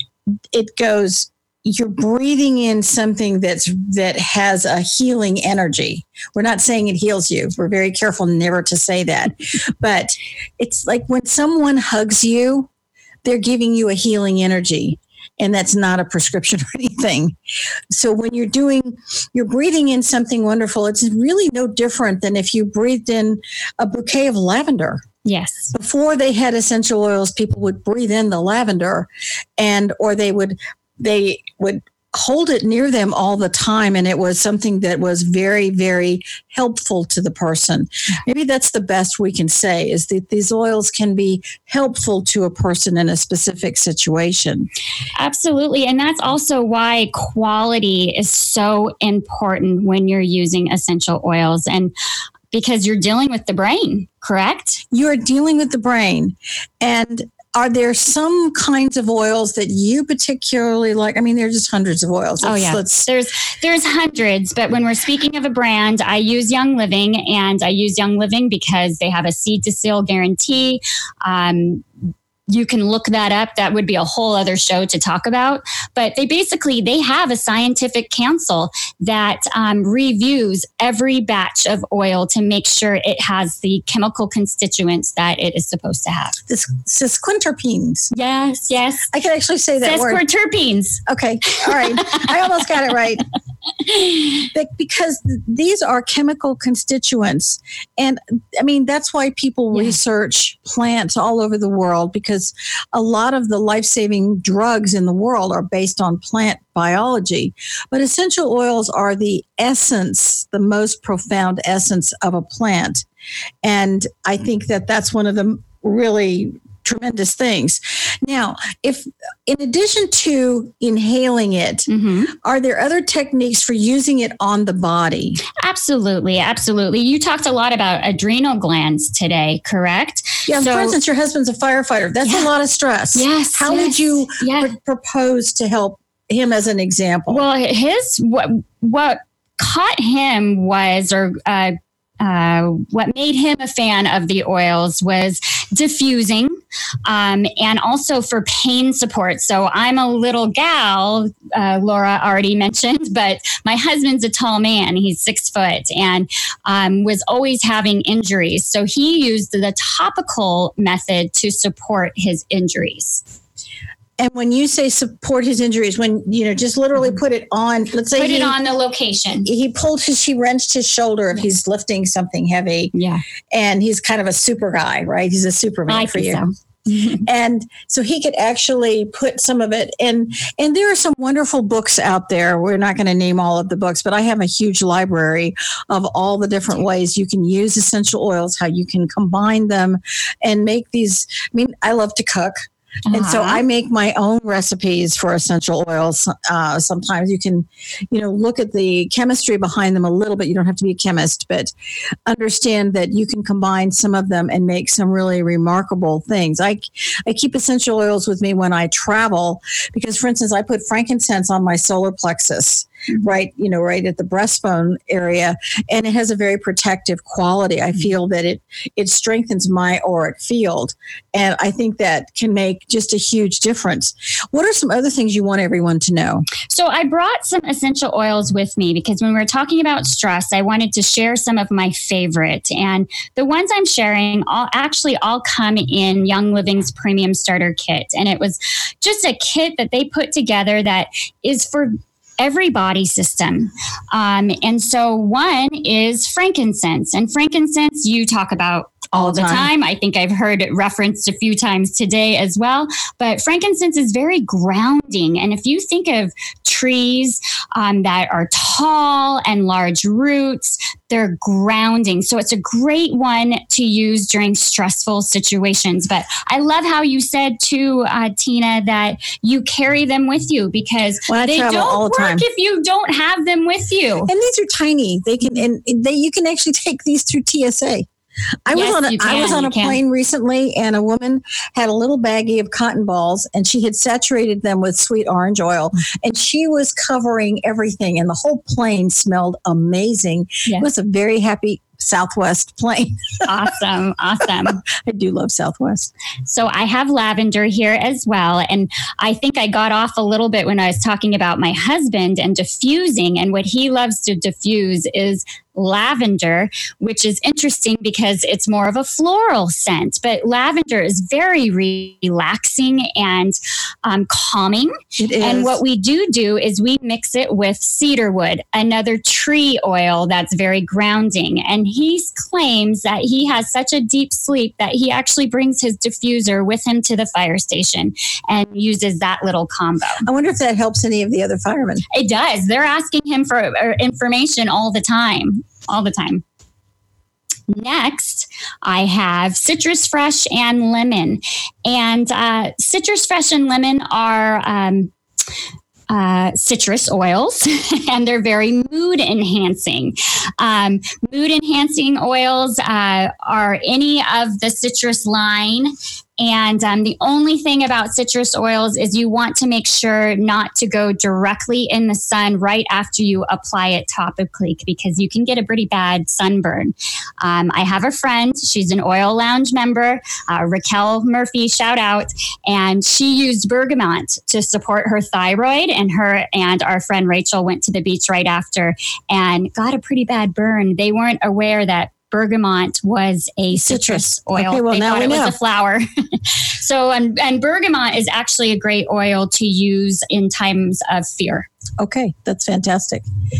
it goes. You're breathing in something that's that has a healing energy. We're not saying it heals you. We're very careful never to say that. But it's like when someone hugs you, they're giving you a healing energy. And that's not a prescription or anything. So when you're doing, you're breathing in something wonderful, it's really no different than if you breathed in a bouquet of lavender. Yes. Before they had essential oils, people would breathe in the lavender and, or they would, they would hold it near them all the time. And it was something that was very, very helpful to the person. Maybe that's the best we can say, is that these oils can be helpful to a person in a specific situation. Absolutely. And that's also why quality is so important when you're using essential oils, and because you're dealing with the brain, correct? You're dealing with the brain. And are there some kinds of oils that you particularly like? I mean, there's just hundreds of oils. Let's, oh, yeah. Let's... There's there's hundreds. But when we're speaking of a brand, I use Young Living. And I use Young Living because they have a seed to seal guarantee. Um, you can look that up. That would be a whole other show to talk about. But they basically, they have a scientific council that um, reviews every batch of oil to make sure it has the chemical constituents that it is supposed to have. This sesquiterpenes. Yes, yes. I can actually say that word. Sesquiterpenes. Okay, all right. I almost got it right. Because these are chemical constituents. And I mean, that's why people yeah. research plants all over the world, because a lot of the life-saving drugs in the world are based on plant biology. But essential oils are the essence, the most profound essence of a plant. And I think that that's one of the really tremendous things. Now, if in addition to inhaling it, mm-hmm. are there other techniques for using it on the body? Absolutely. Absolutely. You talked a lot about adrenal glands today, correct? Yeah. So, for instance, your husband's a firefighter. That's yeah. a lot of stress. Yes. How yes, would you yeah. pr- propose to help him as an example? Well, his, what, what caught him was, or, uh, Uh, what made him a fan of the oils was diffusing um, and also for pain support. So I'm a little gal, uh, Laura already mentioned, but my husband's a tall man. He's six foot and um, was always having injuries. So he used the topical method to support his injuries. And when you say support his injuries, when, you know, just literally put it on, let's say put he, it on the location. He pulled his, he wrenched his shoulder if yes. he's lifting something heavy. Yeah. And he's kind of a super guy, right? He's a Superman I for you. So. And so he could actually put some of it in. And there are some wonderful books out there. We're not going to name all of the books, but I have a huge library of all the different ways you can use essential oils, how you can combine them and make these. I mean, I love to cook. Uh-huh. And so I make my own recipes for essential oils. Uh, sometimes you can, you know, look at the chemistry behind them a little bit. You don't have to be a chemist, but understand that you can combine some of them and make some really remarkable things. I, I keep essential oils with me when I travel because, for instance, I put frankincense on my solar plexus. Right, you know, right at the breastbone area, and it has a very protective quality. I feel that it it strengthens my auric field, and I think that can make just a huge difference. What are some other things you want everyone to know? So I brought some essential oils with me because when we were talking about stress, I wanted to share some of my favorite, and the ones I'm sharing all actually all come in Young Living's Premium Starter Kit, and it was just a kit that they put together that is for every body system. Um, and so one is frankincense. And frankincense, you talk about all the time. I think I've heard it referenced a few times today as well. But frankincense is very grounding. And if you think of trees um, that are tall and large roots, they're grounding. So it's a great one to use during stressful situations. But I love how you said too, uh, Tina, that you carry them with you because well, they don't all the work time. if you don't have them with you. And these are tiny. They can, and they, you can actually take these through T S A. I was yes, on a, can, I was on a can. plane recently, and a woman had a little baggie of cotton balls, and she had saturated them with sweet orange oil, and she was covering everything, and the whole plane smelled amazing. Yes. It was a very happy Southwest plane. Awesome. Awesome. I do love Southwest. So I have lavender here as well. And I think I got off a little bit when I was talking about my husband and diffusing, and what he loves to diffuse is lavender, which is interesting because it's more of a floral scent, but lavender is very relaxing and um, calming. It is. And what we do do is we mix it with cedarwood, another tree oil that's very grounding. And he claims that he has such a deep sleep that he actually brings his diffuser with him to the fire station and uses that little combo. I wonder if that helps any of the other firemen. It does. They're asking him for information all the time. All the time. Next, I have Citrus Fresh and Lemon. And uh, Citrus Fresh and Lemon are um, uh, citrus oils, and they're very mood enhancing. Um, mood enhancing oils uh, are any of the citrus line And um, the only thing about citrus oils is you want to make sure not to go directly in the sun right after you apply it topically, because you can get a pretty bad sunburn. Um, I have a friend, she's an Oil Lounge member, uh, Raquel Murphy, shout out, and she used bergamot to support her thyroid, and her and our friend Rachel went to the beach right after and got a pretty bad burn. They weren't aware that bergamot was a citrus oil. Okay, well, they now thought we it know. was a flower. So, and, and bergamot is actually a great oil to use in times of fear. Okay, that's fantastic.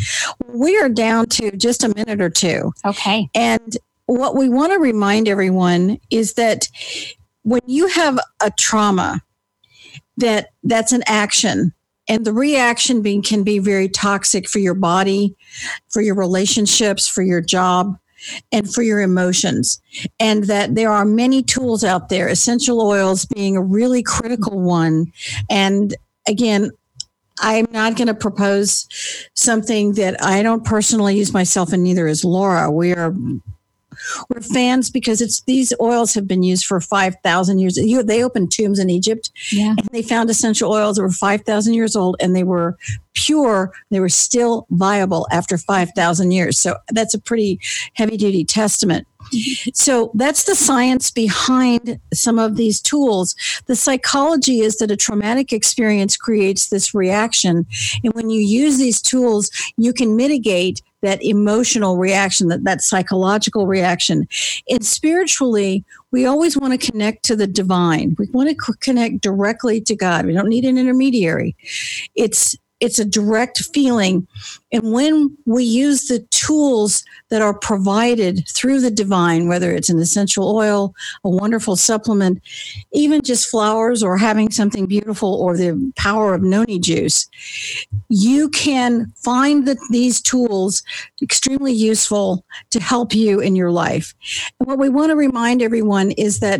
We are down to just a minute or two. Okay. And what we want to remind everyone is that when you have a trauma, that that's an action. And the reaction being can be very toxic for your body, for your relationships, for your job, and for your emotions. And that there are many tools out there, essential oils being a really critical one. And again, I'm not going to propose something that I don't personally use myself, and neither is Laura. We are we're fans because it's these oils have been used for five thousand years. You, they opened tombs in Egypt, yeah. and they found essential oils that were five thousand years old, and they were pure. They were still viable after five thousand years. So that's a pretty heavy-duty testament. So that's the science behind some of these tools. The psychology is that a traumatic experience creates this reaction. And when you use these tools, you can mitigate that emotional reaction, that, that psychological reaction. And spiritually, we always want to connect to the divine. We want to c- connect directly to God. We don't need an intermediary. It's It's a direct feeling. And when we use the tools that are provided through the divine, whether it's an essential oil, a wonderful supplement, even just flowers or having something beautiful, or the power of noni juice, you can find that these tools extremely useful to help you in your life. And what we want to remind everyone is that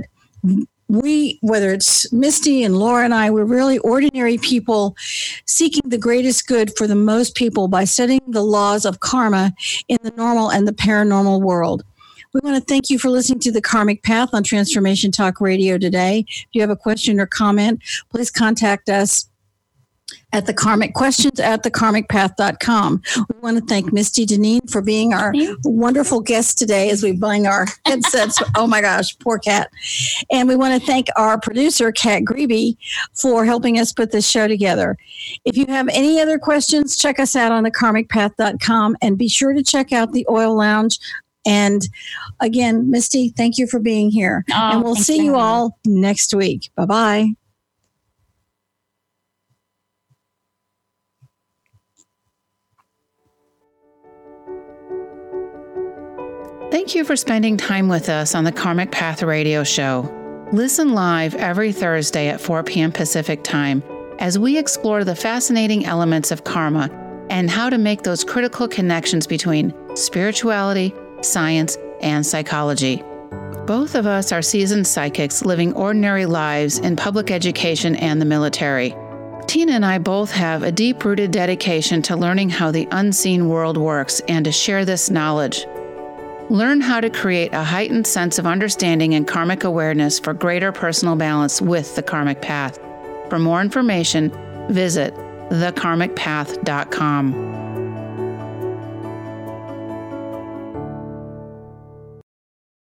we, whether it's Misty and Laura and I, we're really ordinary people seeking the greatest good for the most people by studying the laws of karma in the normal and the paranormal world. We want to thank you for listening to The Karmic Path on Transformation Talk Radio today. If you have a question or comment, please contact us at the Karmic Questions at the karmic path dot com. We want to thank Misty Deneen for being our wonderful guest today as we bang our headsets. Oh my gosh, poor Kat. And we want to thank our producer, Kat Grebe, for helping us put this show together. If you have any other questions, check us out on the karmic path dot com, and be sure to check out the Oil Lounge. And again, Misty, thank you for being here. Oh, and we'll see you all next week. Bye-bye. Thank you for spending time with us on the Karmic Path Radio Show. Listen live every Thursday at four p.m. Pacific Time as we explore the fascinating elements of karma and how to make those critical connections between spirituality, science, and psychology. Both of us are seasoned psychics living ordinary lives in public education and the military. Tina and I both have a deep-rooted dedication to learning how the unseen world works and to share this knowledge. Learn how to create a heightened sense of understanding and karmic awareness for greater personal balance with the Karmic Path. For more information, visit the karmic path dot com.